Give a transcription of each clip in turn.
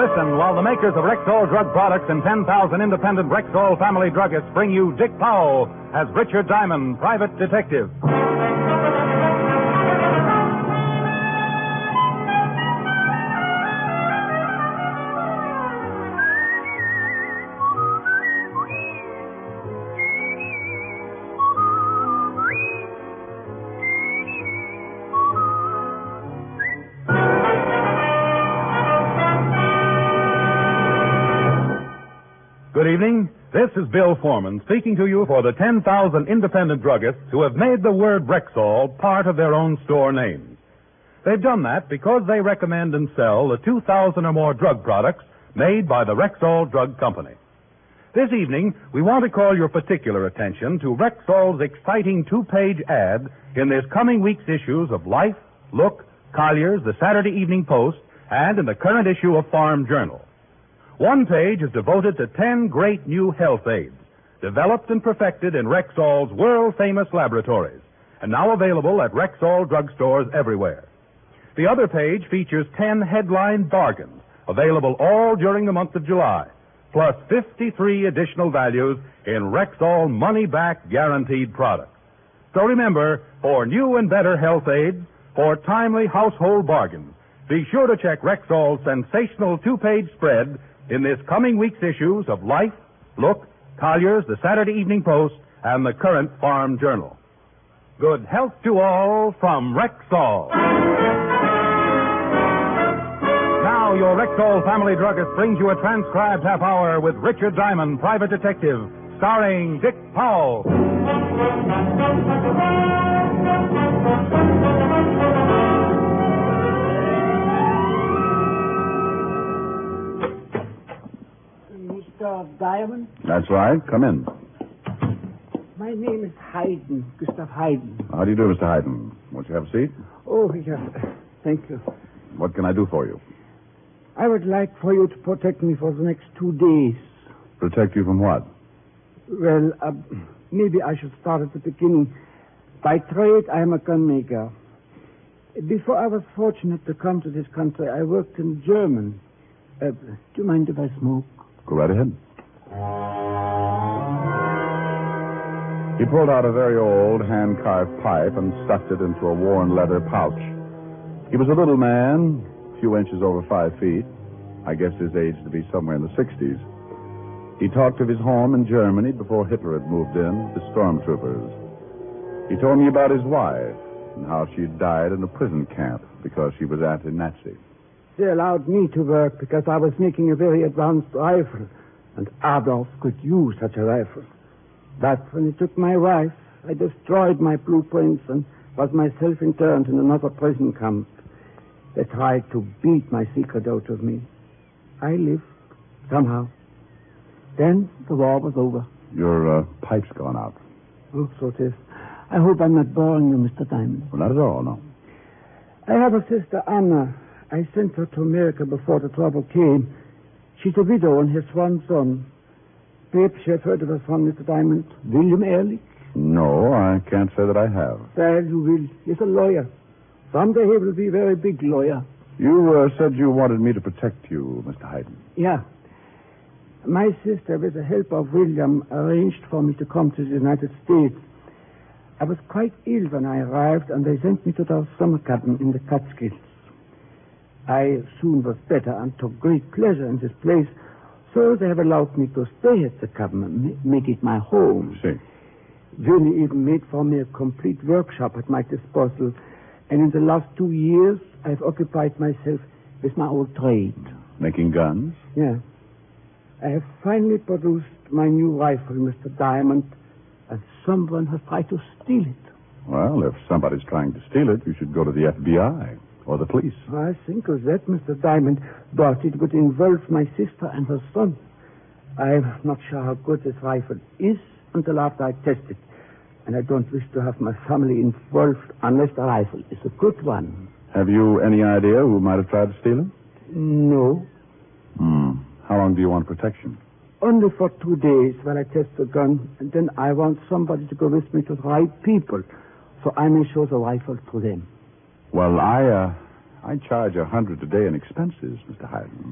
Listen while the makers of Rexall drug products and 10,000 independent Rexall family druggists bring you Dick Powell as Richard Diamond, private detective. Good evening. This is Bill Foreman speaking to you for the 10,000 independent druggists who have made the word Rexall part of their own store names. They've done that because they recommend and sell the 2,000 or more drug products made by the Rexall Drug Company. This evening, we want to call your particular attention to Rexall's exciting two-page ad in this coming week's issues of Life, Look, Collier's, the Saturday Evening Post, and in the current issue of Farm Journal. One page is devoted to 10 great new health aids, developed and perfected in Rexall's world-famous laboratories, and now available at Rexall drugstores everywhere. The other page features 10 headline bargains, available all during the month of July, plus 53 additional values in Rexall money-back guaranteed products. So remember, for new and better health aids, for timely household bargains, be sure to check Rexall's sensational two-page spread in this coming week's issues of Life, Look, Collier's, the Saturday Evening Post, and the current Farm Journal. Good health to all from Rexall. Now your Rexall family druggist brings you a transcribed half hour with Richard Diamond, private detective, starring Dick Powell. Diamond? That's right. Come in. My name is Hayden, Gustav Hayden. How do you do, Mr. Hayden? Won't you have a seat? Oh, yes. Thank you. What can I do for you? I would like for you to protect me for the next 2 days. Protect you from what? Well, maybe I should start at the beginning. By trade, I am a gun maker. Before I was fortunate to come to this country, I worked in German. Do you mind if I smoke? Go right ahead. He pulled out a very old hand-carved pipe and stuffed it into a worn leather pouch. He was a little man, a few inches over 5 feet. I guess his age to be somewhere in the 60s. He talked of his home in Germany before Hitler had moved in, the stormtroopers. He told me about his wife and how she had died in a prison camp because she was anti-Nazi. They allowed me to work because I was making a very advanced rifle, and Adolf could use such a rifle. But when he took my wife, I destroyed my blueprints and was myself interned in another prison camp. They tried to beat my secret out of me. I lived, somehow. Then the war was over. Your pipe's gone out. Oh, so it is. I hope I'm not boring you, Mr. Diamond. Well, not at all, no. I have a sister, Anna. I sent her to America before the trouble came. She's a widow and has one son. Perhaps you have heard of her son, Mr. Diamond, William Ehrlich? No, I can't say that I have. Well, you will. He's a lawyer. Someday he will be a very big lawyer. You said you wanted me to protect you, Mr. Hayden. Yeah. My sister, with the help of William, arranged for me to come to the United States. I was quite ill when I arrived, and they sent me to their summer cabin in the Catskills. I soon was better and took great pleasure in this place, so they have allowed me to stay at the cabin and make it my home. See. Willie even made for me a complete workshop at my disposal, and in the last 2 years, I've occupied myself with my old trade. Making guns? Yeah. I have finally produced my new rifle, Mr. Diamond, and someone has tried to steal it. Well, if somebody's trying to steal it, you should go to the FBI. Or the police. I think of that, Mr. Diamond, but it would involve my sister and her son. I'm not sure how good this rifle is until after I test it. And I don't wish to have my family involved unless the rifle is a good one. Have you any idea who might have tried to steal it? No. How long do you want protection? Only for 2 days while I test the gun, and then I want somebody to go with me to the right people, so I may show the rifle to them. Well, I charge $100 a day in expenses, Mr. Hayden.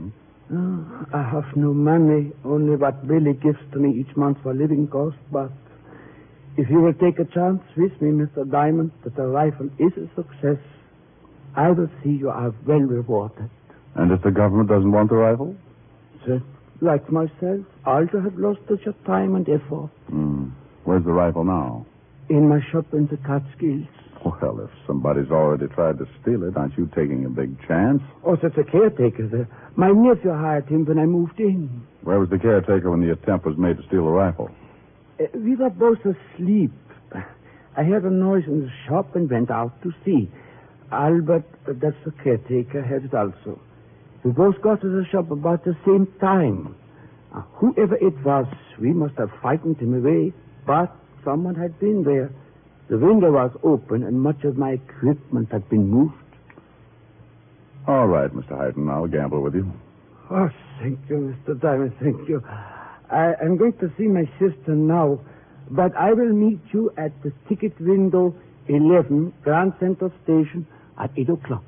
Oh, I have no money, only what Billy gives to me each month for living costs, but if you will take a chance with me, Mr. Diamond, that the rifle is a success, I will see you are well rewarded. And if the government doesn't want the rifle? Sir, like myself, I also have lost such a time and effort. Where's the rifle now? In my shop in the Catskills. Well, if somebody's already tried to steal it, aren't you taking a big chance? Oh, such a caretaker there. My nephew hired him when I moved in. Where was the caretaker when the attempt was made to steal the rifle? We were both asleep. I heard a noise in the shop and went out to see. Albert, that's the caretaker, had it also. We both got to the shop about the same time. Whoever it was, we must have frightened him away, but someone had been there. The window was open, and much of my equipment had been moved. All right, Mr. Hayden, I'll gamble with you. Oh, thank you, Mr. Diamond, thank you. I'm going to see my sister now, but I will meet you at the ticket window 11, Grand Central Station, at 8 o'clock.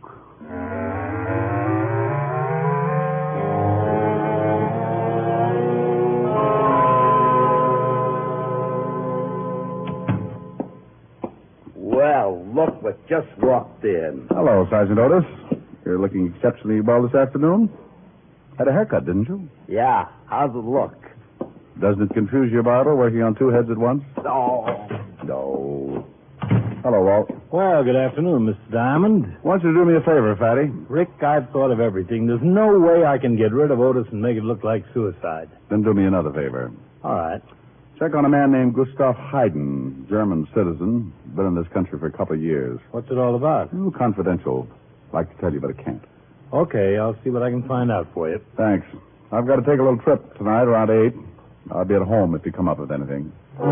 Well, look what just walked in. Hello, Sergeant Otis. You're looking exceptionally well this afternoon. Had a haircut, didn't you? Yeah, how's it look? Doesn't it confuse you, Barber, working on two heads at once? No. Hello, Walt. Well, good afternoon, Mr. Diamond. Why don't you do me a favor, Fatty? Rick, I've thought of everything. There's no way I can get rid of Otis and make it look like suicide. Then do me another favor. All right. Check on a man named Gustav Hayden, German citizen. Been in this country for a couple of years. What's it all about? Confidential. Like to tell you, but I can't. Okay, I'll see what I can find out for you. Thanks. I've got to take a little trip tonight around 8. I'll be at home if you come up with anything.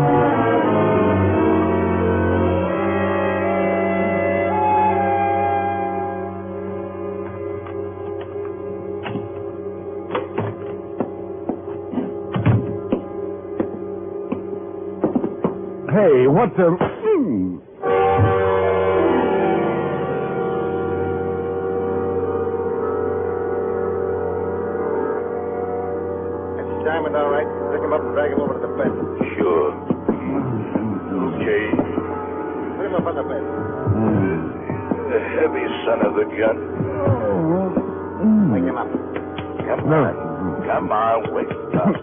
Hey, what the... Diamond, all right. Pick him up and drag him over to the bed. Sure. Okay. Put him up on the bed. The heavy son of a gun. Wake him up. Come on. Come on, wake up.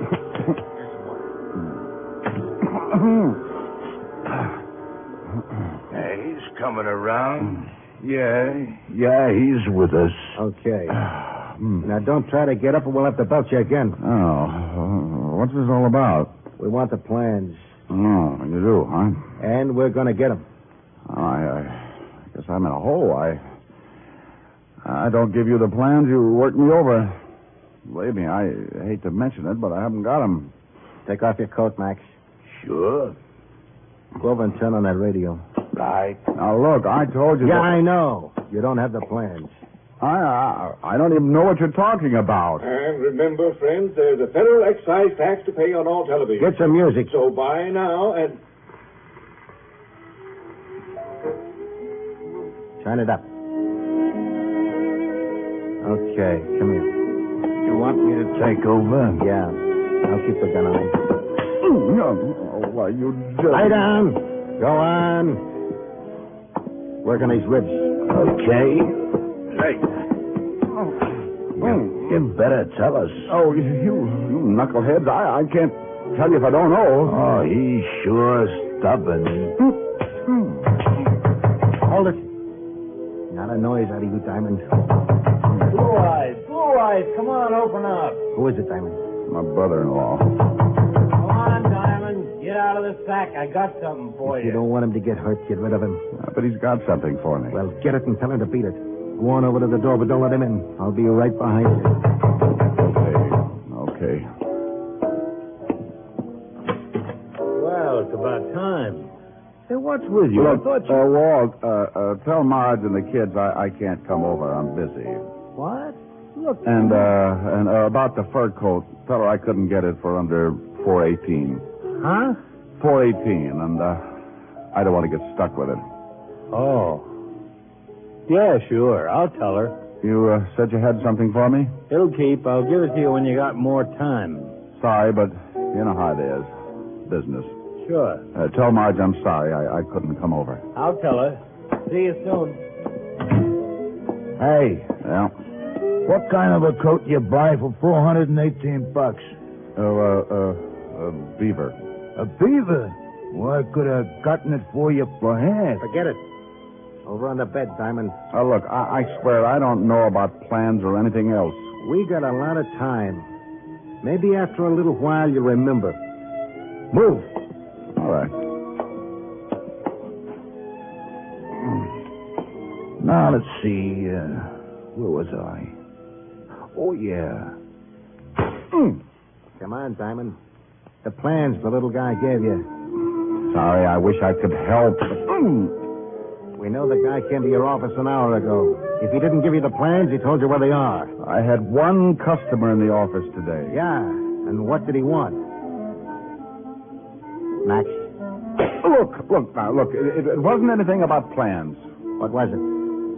He's coming around. Yeah, he's with us. Okay. Now, don't try to get up or we'll have to belt you again. Oh, what's this all about? We want the plans. Oh, you do, huh? And we're going to get them. I guess I'm in a hole. I don't give you the plans. You work me over. Believe me, I hate to mention it, but I haven't got them. Take off your coat, Max. Sure. Go over and turn on that radio. Right. Now, look, I told you... Yeah, that... I know. You don't have the plans. I don't even know what you're talking about. And remember, friends, there's a federal excise tax to pay on all television. Get some music. So buy now and... Turn it up. Okay, come here. You want me to take over? Yeah. I'll keep the gun on. Oh, why, you just... Lie down. Go on. Work on these ribs. Okay. Hey. You better tell us. Oh, you knuckleheads. I can't tell you if I don't know. Oh, he's sure stubborn. Hold it. Not a noise out of you, Diamond. Blue Eyes, come on, open up. Who is it, Diamond? My brother-in-law. Come on, Diamond, get out of the sack. I got something for If you don't want him to get hurt, get rid of him. But he's got something for me. Well, get it and tell him to beat it. Go on over to the door, but don't let him in. I'll be right behind you. Okay. Well, it's about time. Hey, what's with you? Look, I thought you... Walt, tell Marge and the kids I can't come over. I'm busy. What? Look... And about the fur coat, tell her I couldn't get it for under $4.18. Huh? $4.18, and I don't want to get stuck with it. Oh. Yeah, sure. I'll tell her. You said you had something for me? It'll keep. I'll give it to you when you got more time. Sorry, but you know how it is. Business. Sure. Tell Marge I'm sorry I couldn't come over. I'll tell her. See you soon. Hey, Yeah? what kind of a coat you buy for $418? Beaver. A beaver? Well, I could have gotten it for you for half. Forget it. Over on the bed, Diamond. Look, I swear I don't know about plans or anything else. We got a lot of time. Maybe after a little while you'll remember. Move. All right. Now, let's see. Where was I? Oh, yeah. Come on, Diamond. The plans the little guy gave you. Sorry, I wish I could help. We know the guy came to your office an hour ago. If he didn't give you the plans, he told you where they are. I had one customer in the office today. Yeah. And what did he want? Max, Look now, look. It wasn't anything about plans. what was it?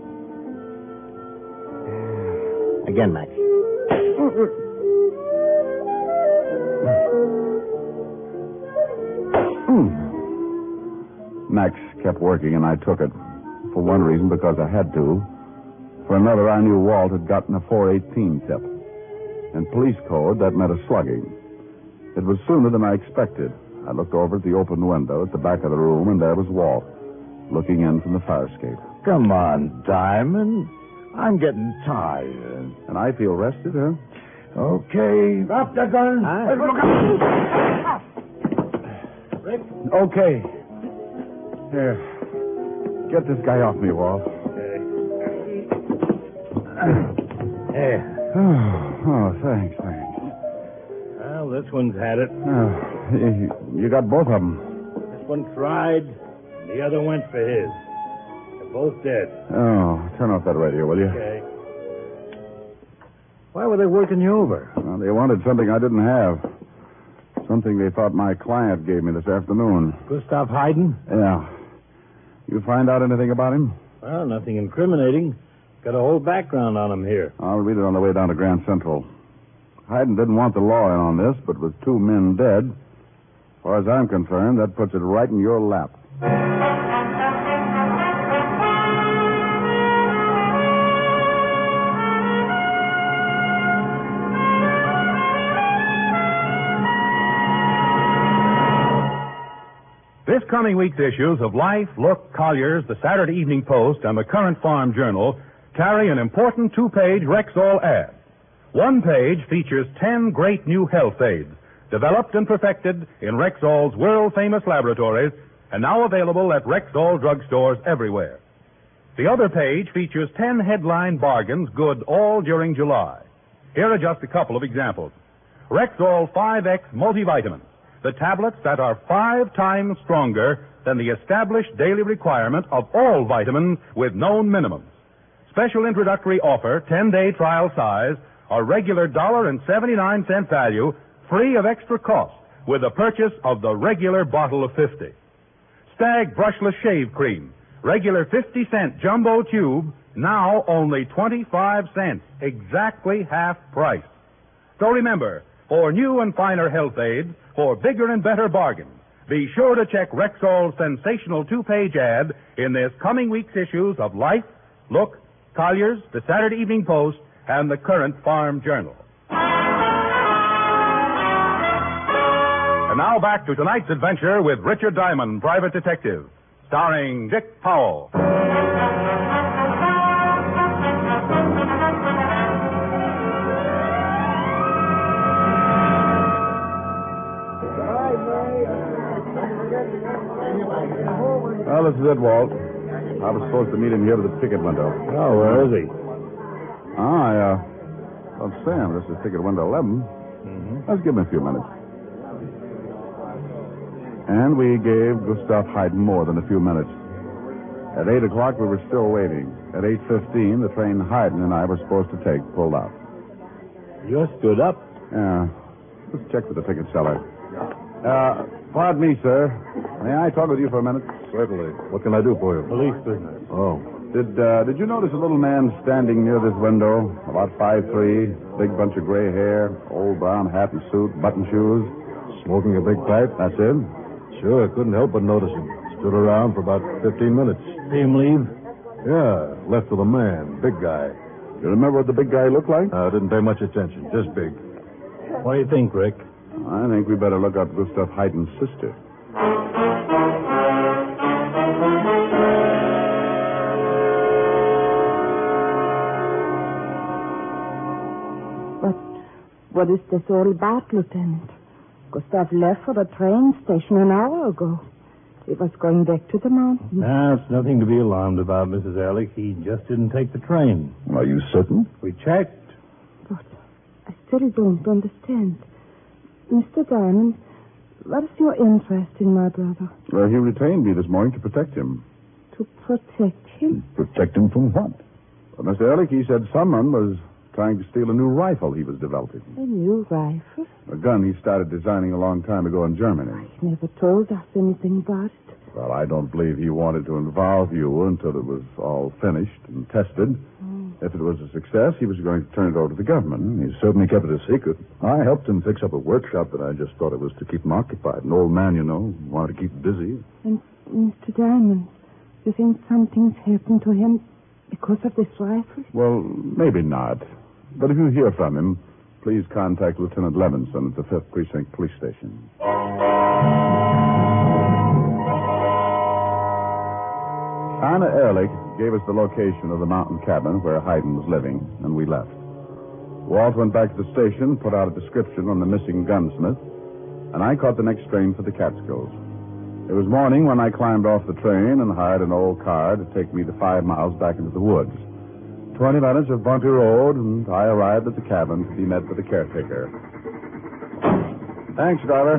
Again, Max. Max kept working, and I took it. For one reason, because I had to. For another, I knew Walt had gotten a 418 tip. In police code, that meant a slugging. It was sooner than I expected. I looked over at the open window at the back of the room, and there was Walt, looking in from the fire escape. Come on, Diamond. I'm getting tired. And I feel rested, huh? Okay. Drop the gun. Look out. Rick? Okay. Here. Get this guy off me, Walt. There. Oh, thanks. Well, this one's had it. You got both of them. This one tried, the other went for his. They're both dead. Oh, turn off that radio, will you? Okay. Why were they working you over? Well, they wanted something I didn't have. Something they thought my client gave me this afternoon. Gustav Hayden? Yeah. You find out anything about him? Well, nothing incriminating. Got a whole background on him here. I'll read it on the way down to Grand Central. Hayden didn't want the law in on this, but with 2 men dead, as far as I'm concerned, that puts it right in your lap. This coming week's issues of Life, Look, Collier's, the Saturday Evening Post, and the Current Farm Journal carry an important 2-page Rexall ad. One page features 10 great new health aids, developed and perfected in Rexall's world-famous laboratories, and now available at Rexall drugstores everywhere. The other page features 10 headline bargains good all during July. Here are just a couple of examples. Rexall 5X multivitamins, the tablets that are 5 times stronger than the established daily requirement of all vitamins with known minimums. Special introductory offer, 10-day trial size, a regular $1.79 value, free of extra cost, with the purchase of the regular bottle of 50. Stag Brushless Shave Cream, regular 50-cent jumbo tube, now only 25 cents, exactly half price. So remember, for new and finer health aids, for bigger and better bargains, be sure to check Rexall's sensational 2-page ad in this coming week's issues of Life, Look, Collier's, the Saturday Evening Post, and the Current Farm Journal. And now back to tonight's adventure with Richard Diamond, Private Detective, starring Dick Powell. Well, this is it, Walt. I was supposed to meet him here at the ticket window. Oh, where is he? Well, Sam, this is ticket window 11. Let's give him a few minutes. And we gave Gustav Hayden more than a few minutes. At 8 o'clock, we were still waiting. At 8:15, the train Hayden and I were supposed to take pulled out. You stood up. Yeah. Let's check with the ticket seller. Pardon me, sir. May I talk with you for a minute? Certainly. What can I do for you? Police business. Oh. Did you notice a little man standing near this window? About 5'3", big bunch of gray hair, old brown hat and suit, button shoes. Smoking a big pipe? That's it? Sure, couldn't help but notice him. Stood around for about 15 minutes. See him leave? Yeah, left with a man, big guy. You remember what the big guy looked like? Didn't pay much attention, just big. What do you think, Rick? I think we better look up Gustav Haydn's sister. But what is this all about, Lieutenant? Gustav left for the train station an hour ago. He was going back to the mountains. It's nothing to be alarmed about, Mrs. Ehrlich. He just didn't take the train. Are you certain? We checked. But I still don't understand. Mr. Diamond, what is your interest in my brother? Well, he retained me this morning to protect him. To protect him? Protect him from what? Well, Mr. Ehrlich, he said someone was trying to steal a new rifle he was developing. A new rifle? A gun he started designing a long time ago in Germany. He never told us anything about it. Well, I don't believe he wanted to involve you until it was all finished and tested. If it was a success, he was going to turn it over to the government. He certainly kept it a secret. I helped him fix up a workshop, but I just thought it was to keep him occupied. An old man, you know, wanted to keep busy. And Mr. Diamond, you think something's happened to him because of this rifle? Well, maybe not. But if you hear from him, please contact Lieutenant Levinson at the 5th Precinct Police Station. Anna Ehrlich gave us the location of the mountain cabin where Haydn was living, and we left. Walt went back to the station, put out a description on the missing gunsmith, and I caught the next train for the Catskills. It was morning when I climbed off the train and hired an old car to take me the 5 miles back into the woods. 20 minutes of bumpy road, and I arrived at the cabin to be met by the caretaker. Thanks, driver.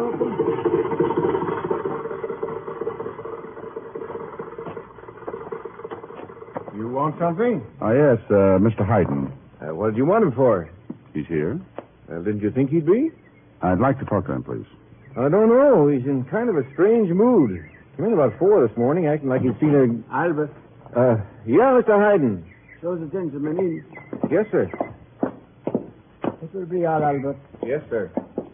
You want something? Oh, yes, Mr. Haydn. What did you want him for? He's here. Didn't you think he'd be? I'd like to talk to him, please. I don't know. He's in kind of a strange mood. Came in about 4 this morning, acting like he'd seen a... Albert, Yeah, Mr. Haydn. show the gentleman in. Yes, sir. It will be all, Albert. Yes, sir.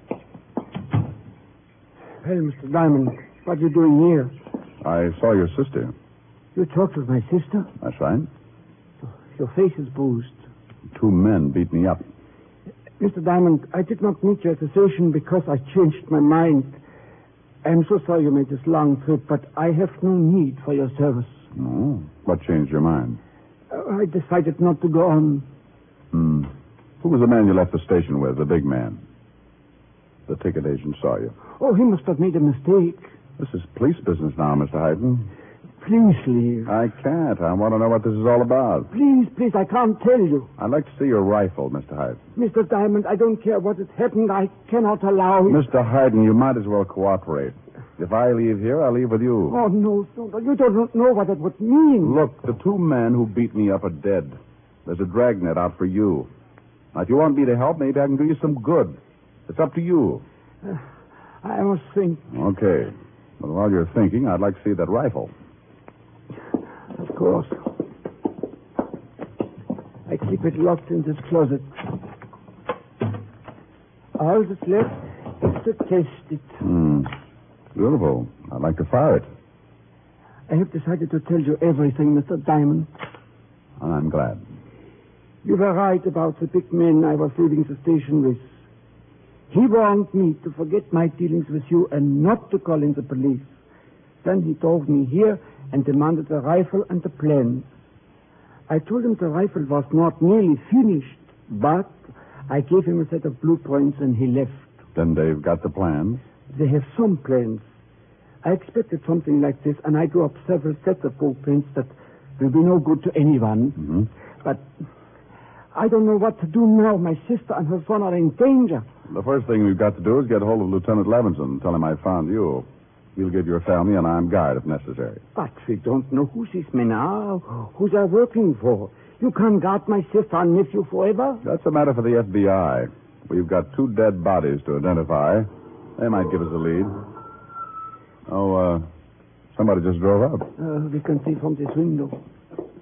Well, Mr. Diamond, what are you doing here? I saw your sister. You talked with my sister? That's right. Your face is bruised. 2 men beat me up. Mr. Diamond, I did not meet you at the station because I changed my mind. I'm so sorry you made this long trip, but I have no need for your service. Oh, what changed your mind? I decided not to go on. Who was the man you left the station with, the big man? The ticket agent saw you. Oh, he must have made a mistake. This is police business now, Mr. Haydn. Please leave. I can't. I want to know what this is all about. Please, I can't tell you. I'd like to see your rifle, Mr. Haydn. Mr. Diamond, I don't care what has happened. I cannot allow it. Mr. Haydn, you might as well cooperate. If I leave here, I'll leave with you. Oh, no. You don't know what that would mean. Look, the 2 men who beat me up are dead. There's a dragnet out for you. Now, if you want me to help, maybe I can do you some good. It's up to you. I must think. Okay. But while you're thinking, I'd like to see that rifle. Of course. I keep it locked in this closet. All that's left is to test it. Beautiful. I'd like to fire it. I have decided to tell you everything, Mr. Diamond. I'm glad. You were right about the big man I was leaving the station with. He warned me to forget my dealings with you and not to call in the police. Then he drove me here and demanded the rifle and the plans. I told him the rifle was not nearly finished, but I gave him a set of blueprints and he left. Then they've got the plans? They have some plans. I expected something like this, and I drew up several sets of blueprints that will be no good to anyone. But I don't know what to do now. My sister and her son are in danger. The first thing we've got to do is get hold of Lieutenant Levinson and tell him I found you. He'll give your family an armed guard if necessary. But we don't know who these men are, who they're working for. You can't guard my sister and nephew forever. That's a matter for the FBI. We've got 2 dead bodies to identify. They might give us a lead. Oh, somebody just drove up. We can see from this window.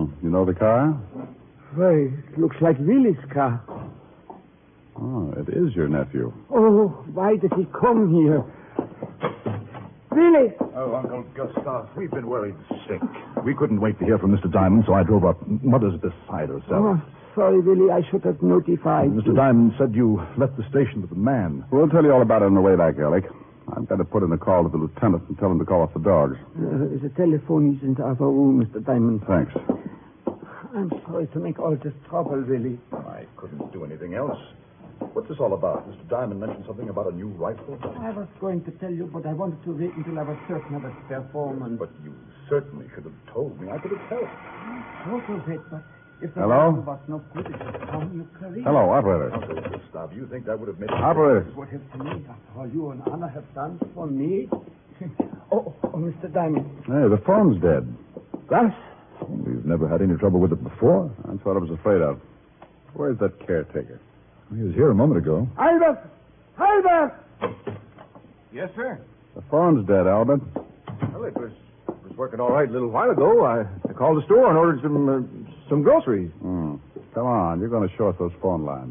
You know the car? Why, it looks like Willy's car. Oh, it is your nephew. Oh, why did he come here? Willy! Oh, Uncle Gustav, we've been worried sick. We couldn't wait to hear from Mr. Diamond, so I drove up. Mother's beside herself. Oh, sorry, Willy. I should have notified Mr. you. Diamond said you left the station with a man. We'll tell you all about it on the way back, Alec. I've got to put in a call to the lieutenant and tell him to call off the dogs. The telephone is in the other room, Mr. Diamond. Thanks. I'm sorry to make all this trouble, Willy. I couldn't do anything else. What's this all about? Mr. Diamond mentioned something about a new rifle. I was going to tell you, but I wanted to wait until I was certain of its performance. But you certainly should have told me. I could have helped. Sort of it, but if the Hello? rifle was no good, it would harm your career. Hello, operator. Uncle Gustav, you think that would have made Operator. What have to me, after all you and Anna have done for me? oh, Mr. Diamond. Hey, the phone's dead. What? We've never had any trouble with it before. That's what I was afraid of. Where's that caretaker? He was here a moment ago. Albert! Albert! Yes, sir. The phone's dead, Albert. Well, it was working all right a little while ago. I called the store and ordered some groceries. Come on, you're going to show us those phone lines.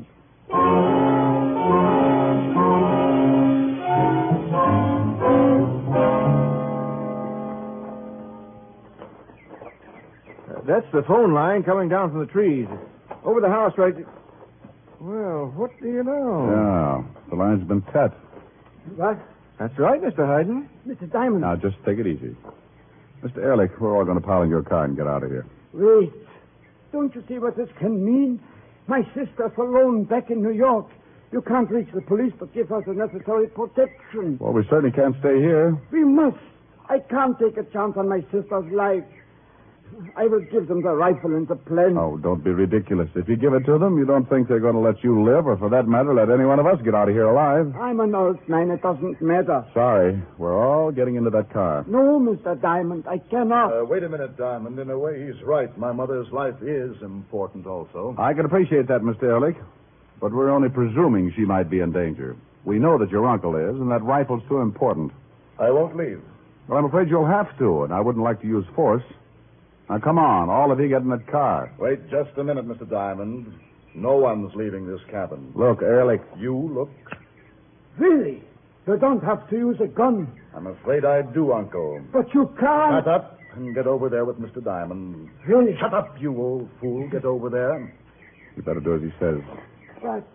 That's the phone line coming down from the trees. Over the house right... Well, what do you know? Yeah, the line's been cut. What? That's right, Mr. Hayden. Mr. Diamond. Now, just take it easy. Mr. Ehrlich, we're all going to pile in your car and get out of here. Wait. Don't you see what this can mean? My sister's alone back in New York. You can't reach the police, but give us the necessary protection. Well, we certainly can't stay here. We must. I can't take a chance on my sister's life. I will give them the rifle and the plan. Oh, don't be ridiculous. If you give it to them, you don't think they're going to let you live, or for that matter, let any one of us get out of here alive. I'm an old man. It doesn't matter. Sorry. We're all getting into that car. No, Mr. Diamond, I cannot. Wait a minute, Diamond. In a way, he's right. My mother's life is important also. I can appreciate that, Mr. Ehrlich, but we're only presuming she might be in danger. We know that your uncle is, and that rifle's too important. I won't leave. Well, I'm afraid you'll have to, and I wouldn't like to use force. Now, come on. All of you get in that car. Wait just a minute, Mr. Diamond. No one's leaving this cabin. Look, Ehrlich. You look. Really? You don't have to use a gun. I'm afraid I do, Uncle. But you can't. Shut up and get over there with Mr. Diamond. Really? Shut up, you old fool. Get over there. You better do as he says. But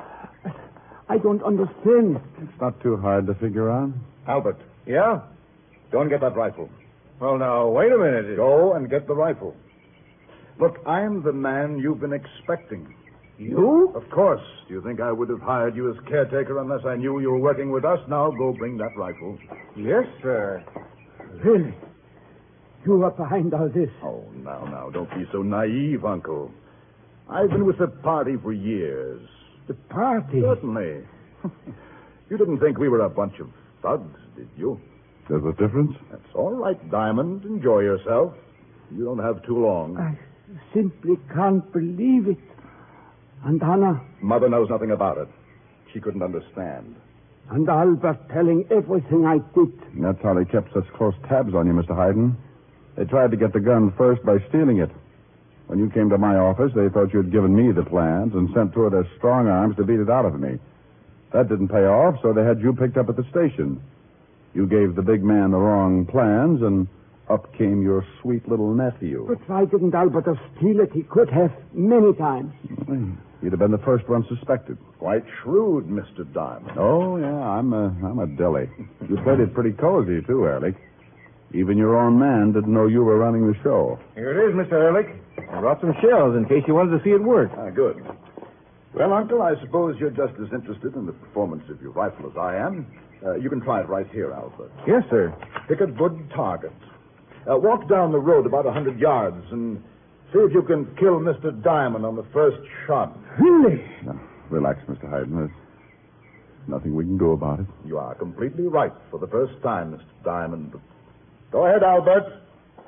I don't understand. It's not too hard to figure out. Albert, Yeah? go and get that rifle. Well, now, wait a minute. Go and get the rifle. Look, I'm the man you've been expecting. You? Of course. Do you think I would have hired you as caretaker unless I knew you were working with us? Now go bring that rifle. Yes, sir. Really? You are behind all this. Oh, now, don't be so naive, Uncle. I've been with the party for years. The party? Certainly. You didn't think we were a bunch of thugs, did you? There's a difference? That's all right, Diamond. Enjoy yourself. You don't have too long. I simply can't believe it. And Anna Mother knows nothing about it. She couldn't understand. and Albert telling everything I did. That's how they kept such close tabs on you, Mr. Hayden. They tried to get the gun first by stealing it. When you came to my office, they thought you had given me the plans and sent to it their strong arms to beat it out of me. That didn't pay off, so they had you picked up at the station. You gave the big man the wrong plans, and up came your sweet little nephew. But why didn't Albert have steal it? He could have many times. He'd have been the first one suspected. Quite shrewd, Mr. Diamond. Oh, yeah, I'm a dilly. You played it pretty cozy, too, Ehrlich. Even your own man didn't know you were running the show. Here it is, Mr. Ehrlich. I brought some shells in case you wanted to see it work. Ah, good. Well, Uncle, I suppose you're just as interested in the performance of your rifle as I am. You can try it right here, Albert. Yes, sir. Pick a good target. Walk down the road about 100 yards and see if you can kill Mr. Diamond on the first shot. Really? Now, relax, Mr. Hayden. There's nothing we can do about it. You are completely right for the first time, Mr. Diamond. Go ahead, Albert.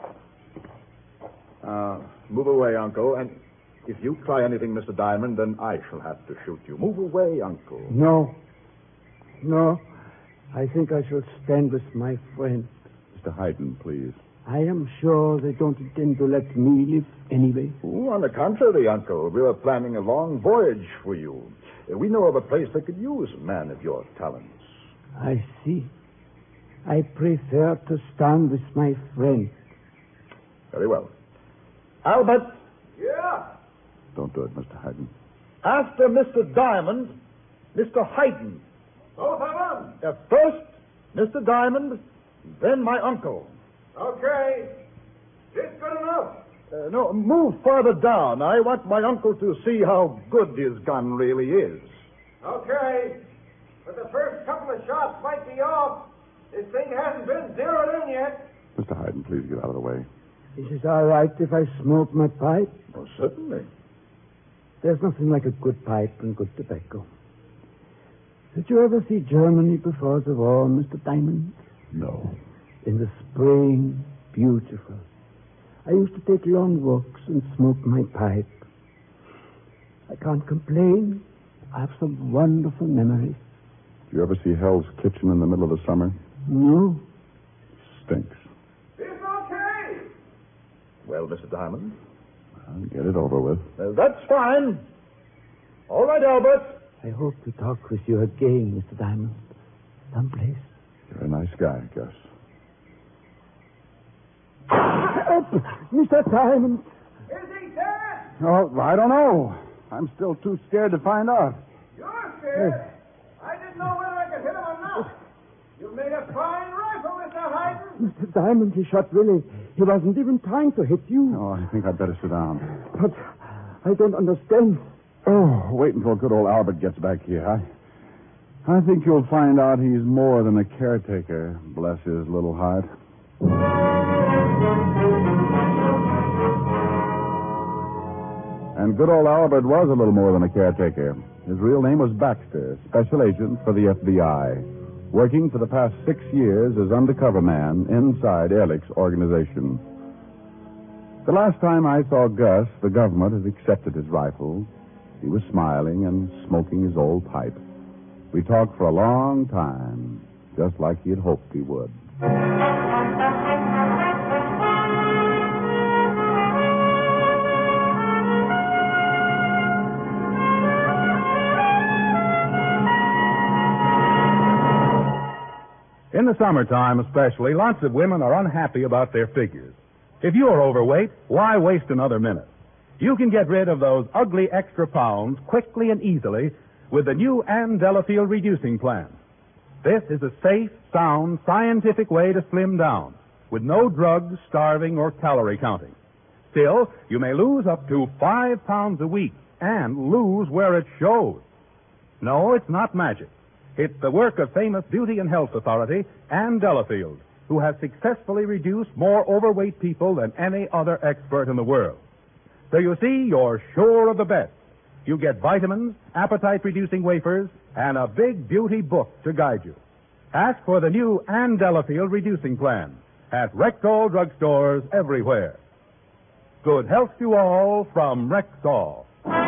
Move away, Uncle, and if you try anything, Mr. Diamond, then I shall have to shoot you. Move away, Uncle. No. I think I shall stand with my friend. Mr. Hayden, please. I am sure they don't intend to let me live anyway. Oh, on the contrary, Uncle. We were planning a long voyage for you. We know of a place that could use a man of your talents. I see. I prefer to stand with my friend. Very well. Albert, Yeah? Don't do it, Mr. Hayden. after Mr. Diamond, Mr. Hayden. Both of them? First, Mr. Diamond, then my uncle. Okay. This good enough? No, move farther down. I want my uncle to see how good his gun really is. Okay. But the first couple of shots might be off. This thing hasn't been zeroed in yet. Mr. Hayden, please get out of the way. Is it all right if I smoke my pipe? Oh, certainly. There's nothing like a good pipe and good tobacco. Did you ever see Germany before the war, Mr. Diamond? No. In the spring, beautiful. I used to take long walks and smoke my pipe. I can't complain. I have some wonderful memories. Do you ever see Hell's Kitchen in the middle of the summer? No? Stinks. It's okay. Well, Mr. Diamond? Well, get it over with. That's fine. All right, Albert. I hope to talk with you again, Mr. Diamond. Someplace. You're a nice guy, Gus. Mr. Diamond. Is he dead? Oh, I don't know. I'm still too scared to find out. You're scared? I didn't know whether I could hit him or not. You've made a fine rifle, Mr. Hayden. Mr. Diamond, he shot Willie. He wasn't even trying to hit you. Oh, I think I'd better sit down. But I don't understand. Oh, wait until good old Albert gets back here. I think you'll find out he's more than a caretaker, bless his little heart. And good old Albert was a little more than a caretaker. His real name was Baxter, special agent for the FBI, working for the past 6 years as undercover man inside Ehrlich's organization. The last time I saw Gus, the government had accepted his rifle. He was smiling and smoking his old pipe. We talked for a long time, just like he had hoped he would. In the summertime especially, lots of women are unhappy about their figures. If you are overweight, why waste another minute? You can get rid of those ugly extra pounds quickly and easily with the new Ann Delafield reducing plan. This is a safe, sound, scientific way to slim down with no drugs, starving, or calorie counting. Still, you may lose up to 5 pounds a week and lose where it shows. No, it's not magic. It's the work of famous beauty and health authority, Ann Delafield, who has successfully reduced more overweight people than any other expert in the world. So you see, you're sure of the best. You get vitamins, appetite-reducing wafers, and a big beauty book to guide you. Ask for the new Ann Delafield reducing plan at Rexall drugstores everywhere. Good health to all from Rexall.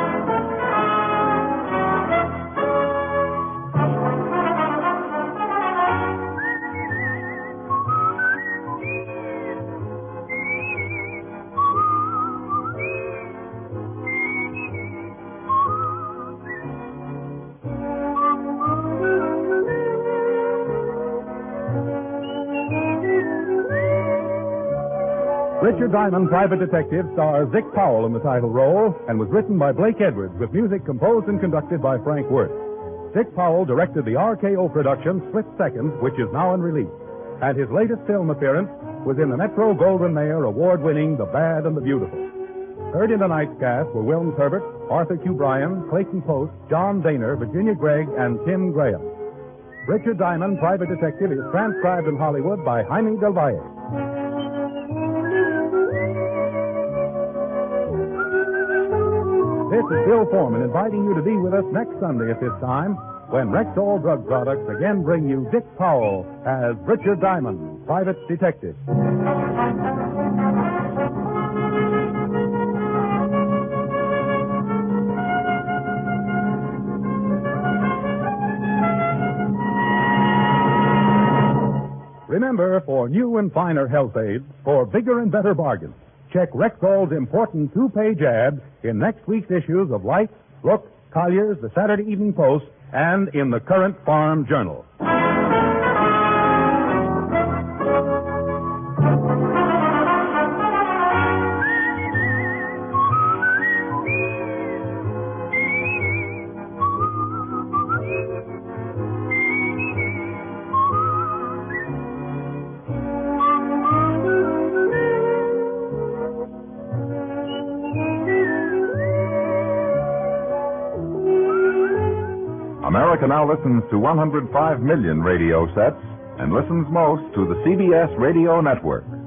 Richard Diamond, Private Detective, stars Dick Powell in the title role and was written by Blake Edwards with music composed and conducted by Frank Worth. Dick Powell directed the RKO production Split Second, which is now in release. And his latest film appearance was in the Metro Goldwyn Mayer award-winning The Bad and the Beautiful. Heard in tonight's cast were Wilms Herbert, Arthur Q. Bryan, Clayton Post, John Daner, Virginia Gregg, and Tim Graham. Richard Diamond, Private Detective, is transcribed in Hollywood by Jaime Del Valle. This is Bill Foreman inviting you to be with us next Sunday at this time when Rexall Drug Products again bring you Dick Powell as Richard Diamond, Private Detective. Remember, remember, for new and finer health aids, for bigger and better bargains, check Rexall's important two-page ad in next week's issues of Life, Look, Collier's, the Saturday Evening Post, and in the Current Farm Journal. America now listens to 105 million radio sets and listens most to the CBS Radio Network.